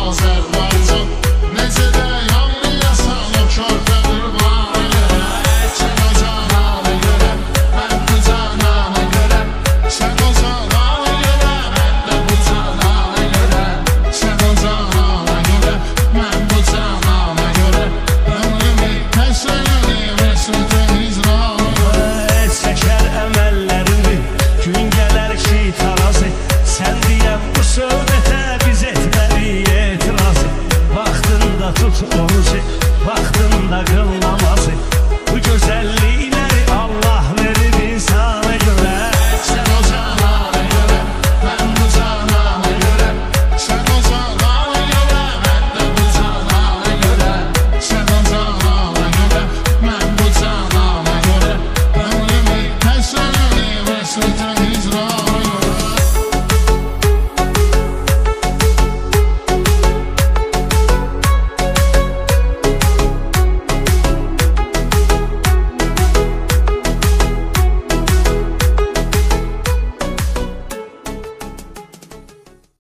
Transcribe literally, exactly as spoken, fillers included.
Azərbaycan. Necə də yanmayasan o körpədir bana görə. Sən o canana görə, mən bu canana görə. Sən o canana görə, mən də bu canana görə. Sən o canana görə, mən bu canana görə. Ömrümü təsəlliyim etsin hicrana görə. Çəkər əməllərini, gün gələr ki tarazı. Sən deyəm bu söhbətə biz etməli etirazı. Vaxtında tut onu